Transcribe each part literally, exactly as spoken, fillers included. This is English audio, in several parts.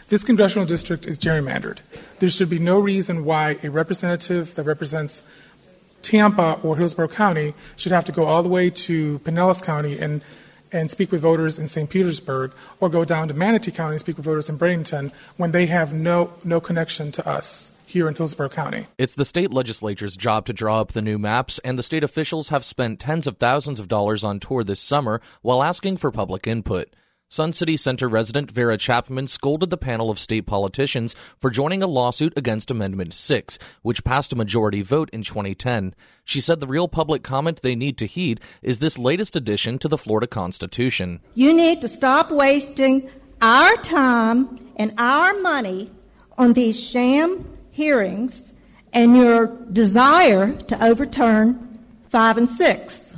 This congressional district is gerrymandered. There should be no reason why a representative that represents Tampa or Hillsborough County should have to go all the way to Pinellas County and, and speak with voters in Saint Petersburg, or go down to Manatee County and speak with voters in Bradenton when they have no, no connection to us here in Hillsborough County. It's the state legislature's job to draw up the new maps, and the state officials have spent tens of thousands of dollars on tour this summer while asking for public input. Sun City Center resident Vera Chapman scolded the panel of state politicians for joining a lawsuit against Amendment six, which passed a majority vote in twenty ten. She said the real public comment they need to heed is this latest addition to the Florida Constitution. You need to stop wasting our time and our money on these sham hearings and your desire to overturn five and six.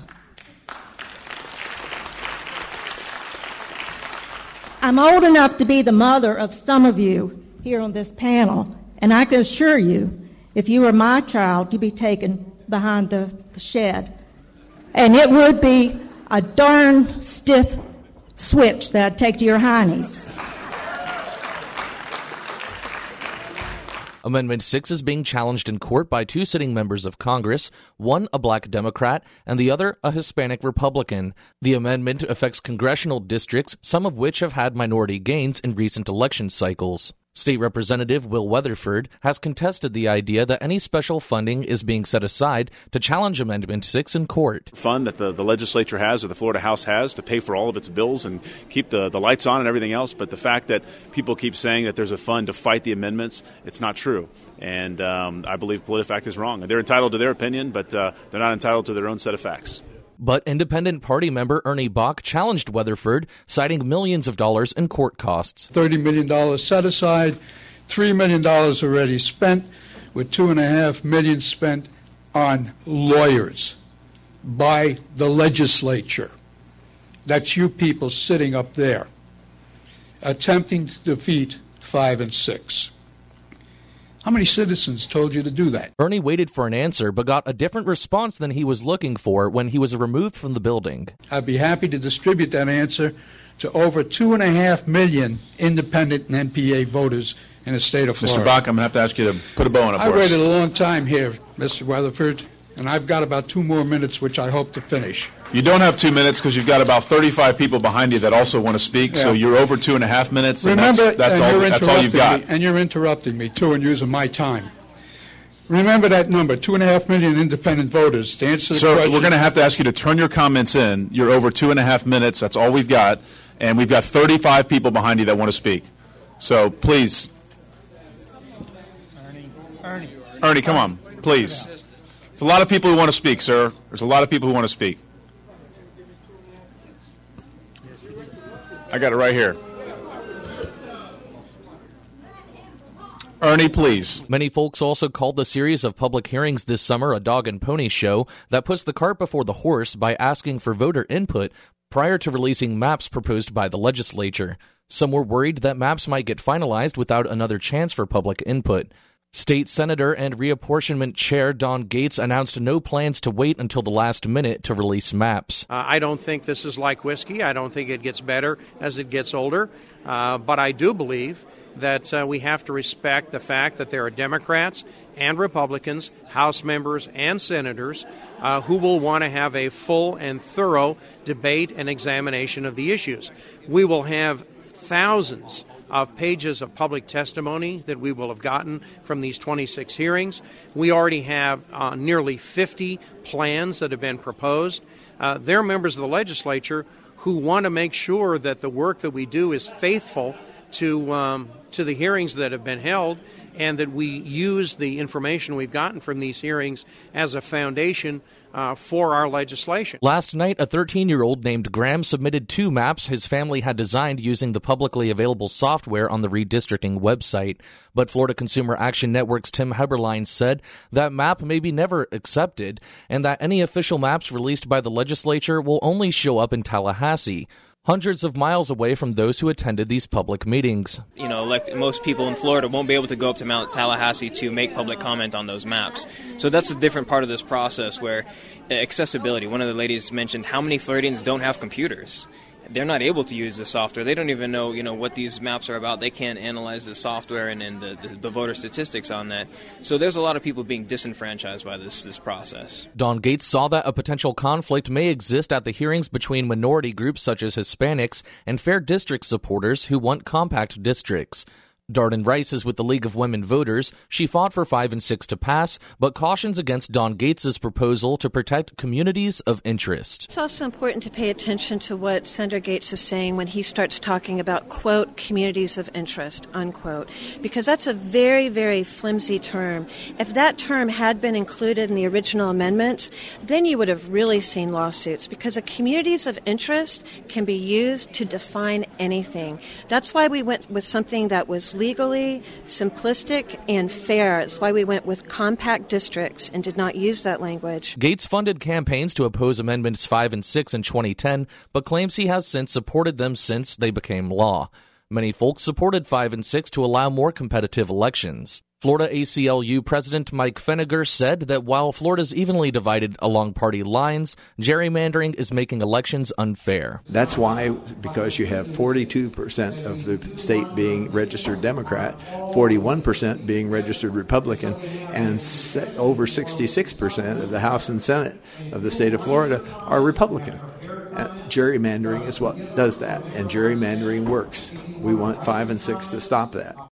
I'm old enough to be the mother of some of you here on this panel, and I can assure you, if you were my child, you'd be taken behind the, the shed. And it would be a darn stiff switch that I'd take to your heinies. Amendment six is being challenged in court by two sitting members of Congress, one a black Democrat and the other a Hispanic Republican. The amendment affects congressional districts, some of which have had minority gains in recent election cycles. State Representative Will Weatherford has contested the idea that any special funding is being set aside to challenge Amendment six in court. Fund that the, the legislature has or the Florida House has to pay for all of its bills and keep the, the lights on and everything else. But the fact that people keep saying that there's a fund to fight the amendments, it's not true. And um, I believe PolitiFact is wrong. They're entitled to their opinion, but uh, they're not entitled to their own set of facts. But independent party member Ernie Bach challenged Weatherford, citing millions of dollars in court costs. thirty million dollars set aside, three million dollars already spent, with two point five million dollars spent on lawyers by the legislature. That's you people sitting up there, attempting to defeat five and six. How many citizens told you to do that? Ernie waited for an answer, but got a different response than he was looking for when he was removed from the building. I'd be happy to distribute that answer to over two and a half million independent and N P A voters in the state of Florida. Mister Bach, I'm going to have to ask you to put a bow on it for I us. waited a long time here, Mister Weatherford, and I've got about two more minutes, which I hope to finish. You don't have two minutes because you've got about thirty-five people behind you that also want to speak, yeah. So you're over two and a half minutes, and Remember, that's, that's, and all, that's all you've got. Me, and you're interrupting me, too, and using my time. Remember that number, two and a half million independent voters. To answer the so question, we're going to have to ask you to turn your comments in. You're over two and a half minutes. That's all we've got. And we've got thirty-five people behind you that want to speak. So please. Ernie, Ernie, Ernie, come on, please. There's a lot of people who want to speak, sir. There's a lot of people who want to speak. I got it right here. Ernie, please. Many folks also called the series of public hearings this summer a dog and pony show that puts the cart before the horse by asking for voter input prior to releasing maps proposed by the legislature. Some were worried that maps might get finalized without another chance for public input. State Senator and Reapportionment Chair Don Gates announced no plans to wait until the last minute to release maps. Uh, I don't think this is like whiskey. I don't think it gets better as it gets older. Uh, but I do believe that uh, we have to respect the fact that there are Democrats and Republicans, House members and senators uh, who will want to have a full and thorough debate and examination of the issues. We will have thousands of pages of public testimony that we will have gotten from these twenty-six hearings. We already have uh, nearly fifty plans that have been proposed. Uh, there are members of the legislature who want to make sure that the work that we do is faithful to um, to the hearings that have been held, and that we use the information we've gotten from these hearings as a foundation uh, for our legislation. Last night, a thirteen-year-old named Graham submitted two maps his family had designed using the publicly available software on the redistricting website. But Florida Consumer Action Network's Tim Heberlein said that map may be never accepted, and that any official maps released by the legislature will only show up in Tallahassee, hundreds of miles away from those who attended these public meetings. You know, elect- most people in Florida won't be able to go up to Mount Tallahassee to make public comment on those maps. So that's a different part of this process where accessibility, one of the ladies mentioned how many Floridians don't have computers. they're not able to use the software. They don't even know, you know, what these maps are about. They can't analyze the software and, and the, the, the voter statistics on that. So there's a lot of people being disenfranchised by this this process. Don Gates saw that a potential conflict may exist at the hearings between minority groups such as Hispanics and fair district supporters who want compact districts. Darden Rice is with the League of Women Voters. She fought for five and six to pass, but cautions against Don Gates' proposal to protect communities of interest. It's also important to pay attention to what Senator Gates is saying when he starts talking about, quote, communities of interest, unquote, because that's a very, very flimsy term. If that term had been included in the original amendments, then you would have really seen lawsuits, because a communities of interest can be used to define anything. That's why we went with something that was legally simplistic and fair. That's why we went with compact districts and did not use that language. Gates funded campaigns to oppose Amendments five and six in twenty ten, but claims he has since supported them since they became law. Many folks supported five and six to allow more competitive elections. Florida A C L U President Mike Feniger said that while Florida's evenly divided along party lines, gerrymandering is making elections unfair. That's why, because you have forty-two percent of the state being registered Democrat, forty-one percent being registered Republican, and over sixty-six percent of the House and Senate of the state of Florida are Republican. Uh, gerrymandering is what does that, and gerrymandering works. We want five and six to stop that.